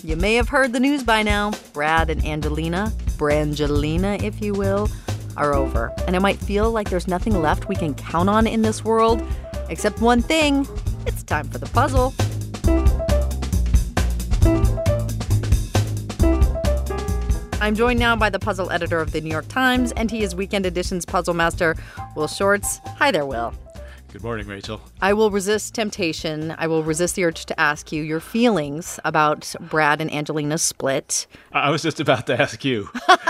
You may have heard the news by now. Brad and Angelina, Brangelina, if you will, are over. And it might feel like there's nothing left we can count on in this world, except one thing. It's time for the puzzle. I'm joined now by the puzzle editor of the New York Times, and he is Weekend Edition's puzzle master, Will Shortz. Hi there, Will. Good morning, Rachel. I will resist temptation. I will resist the urge to ask you your feelings about Brad and Angelina's split. I was just about to ask you.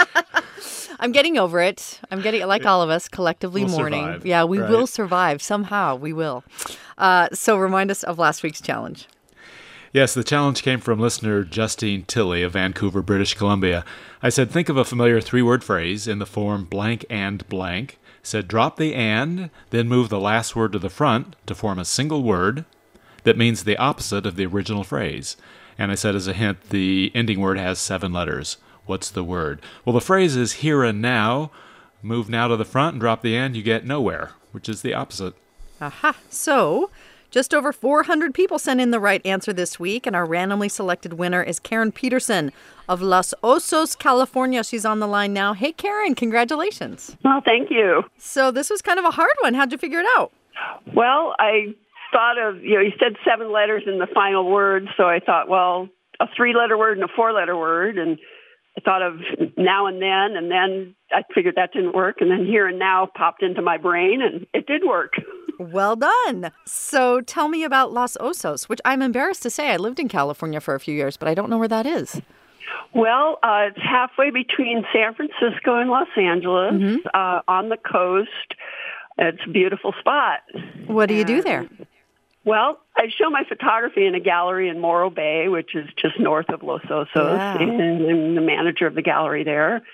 I'm getting over it. I'm getting, like all of us, collectively We'll mourning. survive, Yeah, we right? will survive. Somehow, we will. So remind us of last week's challenge. Yes, the challenge came from listener Justine Tilley of Vancouver, British Columbia. I said, think of a familiar three-word phrase in the form blank and blank. Said, drop the and, then move the last word to the front to form a single word that means the opposite of the original phrase. And I said, as a hint, the ending word has 7 letters. What's the word? Well, the phrase is here and now. Move now to the front and drop the and, you get nowhere, which is the opposite. Aha. So, just over 400 people sent in the right answer this week, and our randomly selected winner is Karen Peterson of Los Osos, California. She's on the line now. Hey, Karen, congratulations. Well, thank you. So this was kind of a hard one. How'd you figure it out? Well, I thought of, you said 7 letters in the final word, so I thought, well, a 3-letter word and a 4-letter word, and I thought of now and then I figured that didn't work, and then here and now popped into my brain, and it did work. Well done. So tell me about Los Osos, which I'm embarrassed to say. I lived in California for a few years, but I don't know where that is. Well, it's halfway between San Francisco and Los Angeles, on the coast. It's a beautiful spot. What do you do there? Well, I show my photography in a gallery in Morro Bay, which is just north of Los Osos, Yeah. and I'm the manager of the gallery there,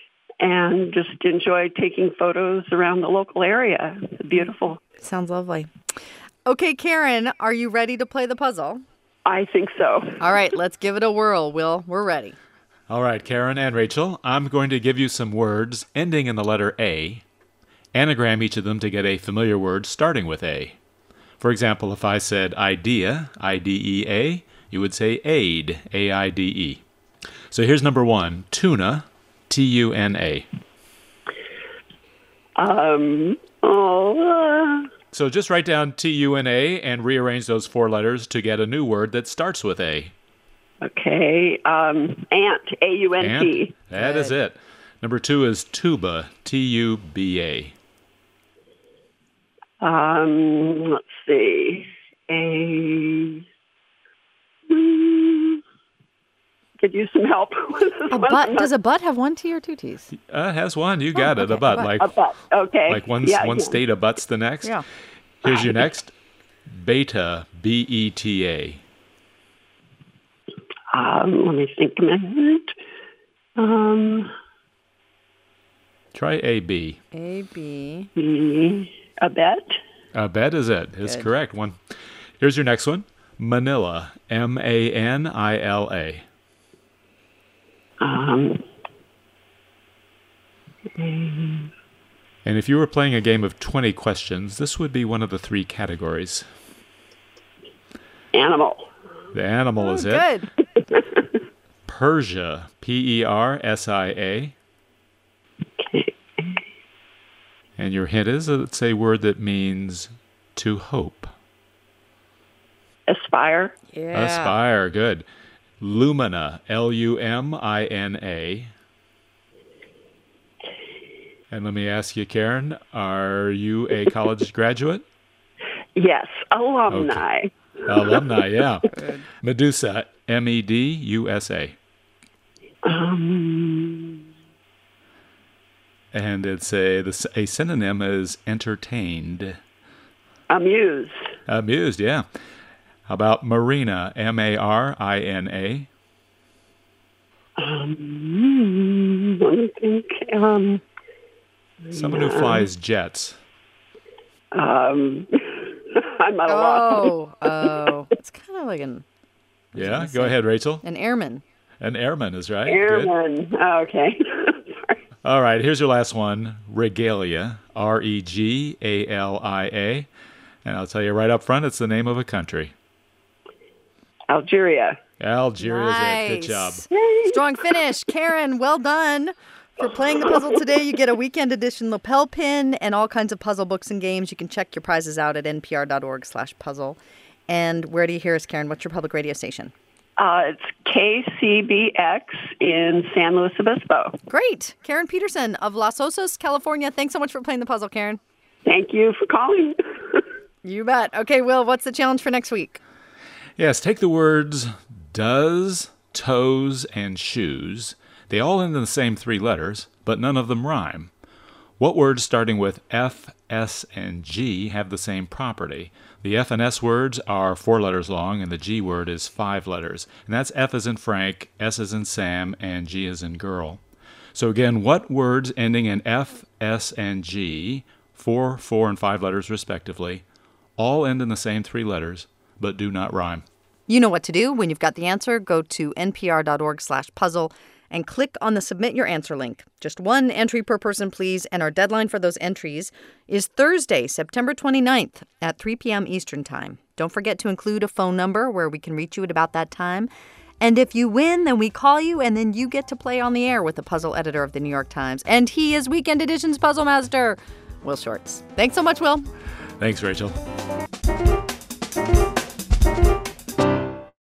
and just enjoy taking photos around the local area. It's beautiful. Sounds lovely. Okay, Karen, are you ready to play the puzzle? I think so. All right, let's give it a whirl, Will. We're ready. All right, Karen and Rachel, I'm going to give you some words ending in the letter A. Anagram each of them to get a familiar word starting with A. For example, if I said idea, I-D-E-A, you would say aid, A-I-D-E. So here's number 1, tuna, T-U-N-A. So just write down T-U-N-A and rearrange those 4 letters to get a new word that starts with A. Okay. Ant, A-U-N-T. Ant, that is it. Number 2 is tuba, T-U-B-A. Let's see. Could use some help. A butt. Does a butt have 1 T or 2 T's? It has one. You got it. okay, A butt. a butt. Like, A butt. Okay. like one Yeah. state abuts the next. Yeah. Here's your next. Beta, B-E-T-A. Let me think a minute. Try A-B. A-B. A bet. Bet is it. It's Good. correct. One. Here's your next one. Manila, M-A-N-I-L-A. And if you were playing a game of 20 questions, this would be one of the 3 categories. Animal. The animal is it. Good. Persia, P-E-R-S-I-A. Okay. And your hint is it's a word that means to hope. Aspire. Yeah. Aspire, good. Lumina, L-U-M-I-N-A. And let me ask you, Karen, are you a college graduate? Yes. Alumni. Okay. Alumni, yeah. Good. Medusa, M-E-D-U-S-A. And it's a synonym is entertained. Amuse. Amused, yeah. How about Marina, M-A-R-I-N-A? Let me think. Someone who flies jets. I'm at a loss. Oh. It's kind of like Yeah, go ahead, Rachel. an airman. An airman is right. Good. Airman. Oh, okay. Sorry. All right, here's your last one. Regalia, R-E-G-A-L-I-A. And I'll tell you right up front, it's the name of a country. Algeria. Algeria's it. Good job. Strong finish. Karen, well done. For playing the puzzle today, you get a weekend edition lapel pin and all kinds of puzzle books and games. You can check your prizes out at npr.org/puzzle. And where do you hear us, Karen? What's your public radio station? It's KCBX in San Luis Obispo. Great. Karen Peterson of Las Osas, California. Thanks so much for playing the puzzle, Karen. Thank you for calling. You bet. Okay, Will, what's the challenge for next week? Yes, take the words does, toes, and shoes. They all end in the same 3 letters, but none of them rhyme. What words starting with F, S, and G have the same property? The F and S words are 4 letters long, and the G word is 5 letters. And that's F as in Frank, S as in Sam, and G as in girl. So again, what words ending in F, S, and G, 4, 4, and 5 letters respectively, all end in the same 3 letters, but do not rhyme? You know what to do. When you've got the answer, go to npr.org/puzzle and click on the Submit Your Answer link. Just 1 entry per person, please, and our deadline for those entries is Thursday, September 29th at 3 p.m. Eastern Time. Don't forget to include a phone number where we can reach you at about that time. And if you win, then we call you, and then you get to play on the air with the puzzle editor of the New York Times. And he is Weekend Edition's Puzzle Master, Will Shortz. Thanks so much, Will. Thanks, Rachel.